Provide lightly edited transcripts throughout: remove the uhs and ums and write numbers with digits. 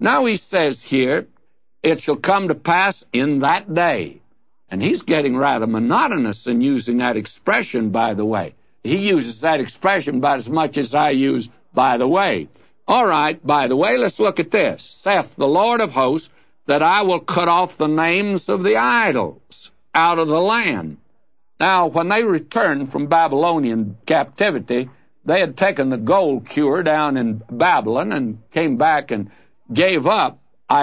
Now he says here, it shall come to pass in that day. And he's getting rather monotonous in using that expression, by the way. He uses that expression about as much as I use by the way. All right, by the way, let's look at this. Saith the Lord of hosts, that I will cut off the names of the idols out of the land. Now, when they returned from Babylonian captivity, they had taken the gold cure down in Babylon and came back and gave up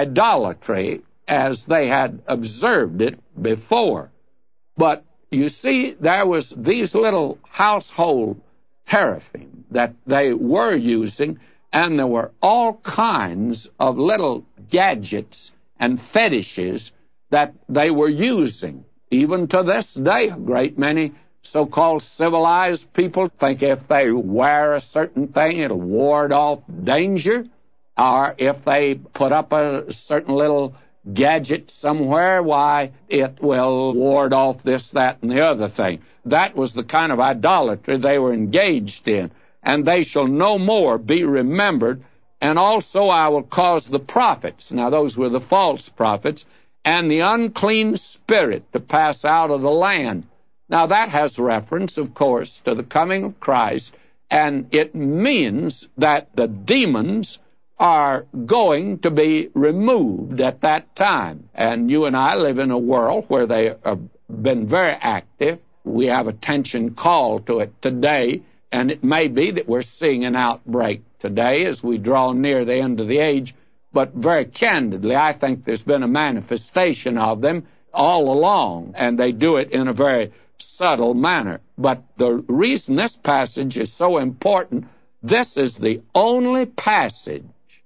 idolatry as they had observed it before. But you see, there was these little household teraphim that they were using, and there were all kinds of little gadgets and fetishes that they were using. Even to this day, a great many so-called civilized people think if they wear a certain thing, it'll ward off danger, or if they put up a certain little gadget somewhere, why, it will ward off this, that, and the other thing. That was the kind of idolatry they were engaged in. And they shall no more be remembered, and also I will cause the prophets, now those were the false prophets, and the unclean spirit to pass out of the land. Now that has reference, of course, to the coming of Christ, and it means that the demons are going to be removed at that time. And you and I live in a world where they have been very active. We have attention called to it today, and it may be that we're seeing an outbreak today as we draw near the end of the age. But very candidly, I think there's been a manifestation of them all along, and they do it in a very subtle manner. But the reason this passage is so important, this is the only passage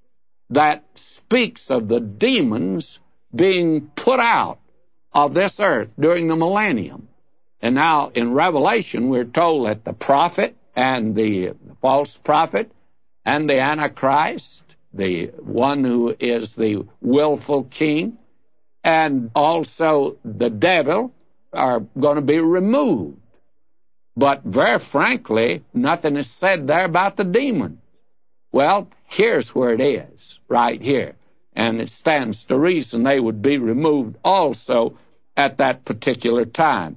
that speaks of the demons being put out of this earth during the millennium. And now in Revelation, we're told that the prophet and the false prophet and the Antichrist, the one who is the willful king, and also the devil are going to be removed. But very frankly, nothing is said there about the demon. Well, here's where it is, right here. And it stands to reason they would be removed also at that particular time.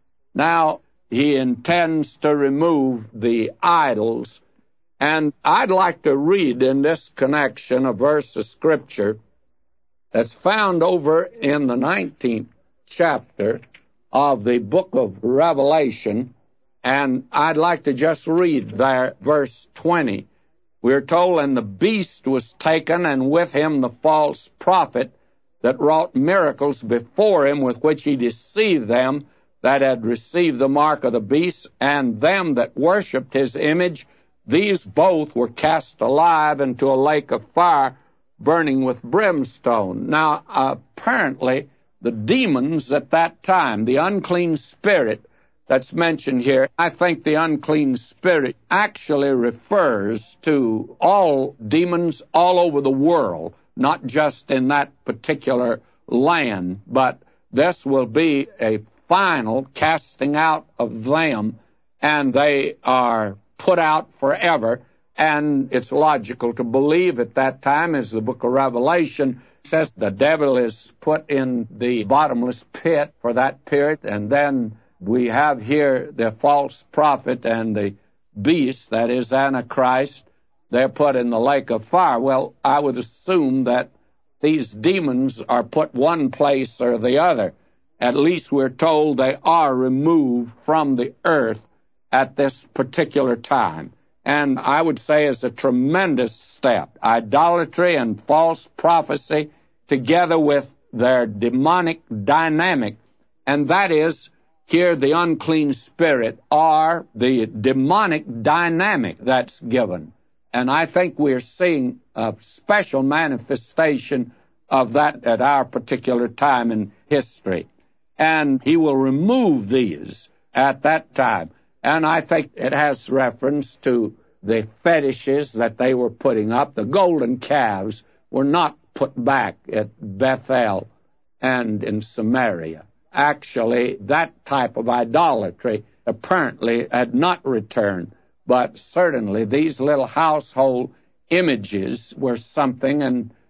Now, he intends to remove the idols. And I'd like to read in this connection a verse of Scripture that's found over in the 19th chapter of the book of Revelation. And I'd like to just read there, verse 20. We're told, and the beast was taken, and with him the false prophet that wrought miracles before him, with which he deceived them that had received the mark of the beast, and them that worshipped his image. These both were cast alive into a lake of fire, burning with brimstone. Now, apparently, the demons at that time, the unclean spirit that's mentioned here, I think the unclean spirit actually refers to all demons all over the world, not just in that particular land, but this will be a final casting out of them, and they are put out forever. And it's logical to believe at that time, as the book of Revelation says, the devil is put in the bottomless pit for that period, and then we have here the false prophet and the beast, that is Antichrist. They're put in the lake of fire. Well, I would assume that these demons are put one place or the other. At least we're told they are removed from the earth at this particular time. And I would say is a tremendous step. Idolatry and false prophecy together with their demonic dynamic, and that is here the unclean spirit or the demonic dynamic that's given. And I think we're seeing a special manifestation of that at our particular time in history. And he will remove these at that time. And I think it has reference to the fetishes that they were putting up. The golden calves were not put back at Bethel and in Samaria. Actually, that type of idolatry apparently had not returned. But certainly these little household images were something, and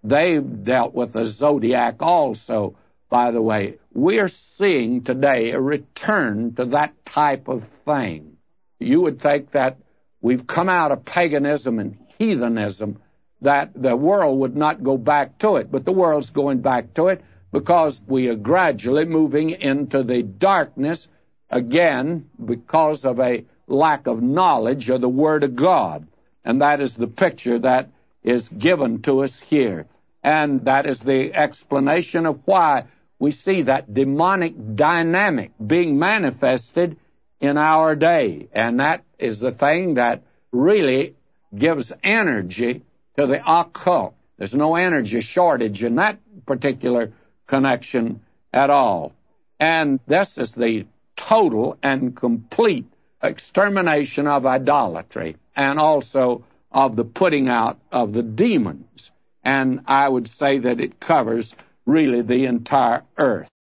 they dealt with the zodiac also, by the way. We're seeing today a return to that type of thing. You would think that we've come out of paganism and heathenism, that the world would not go back to it, but the world's going back to it because we are gradually moving into the darkness again because of a lack of knowledge of the Word of God. And that is the picture that is given to us here. And that is the explanation of why we see that demonic dynamic being manifested in our day. And that is the thing that really gives energy to the occult. There's no energy shortage in that particular connection at all. And this is the total and complete extermination of idolatry and also of the putting out of the demons. And I would say that it covers really the entire earth.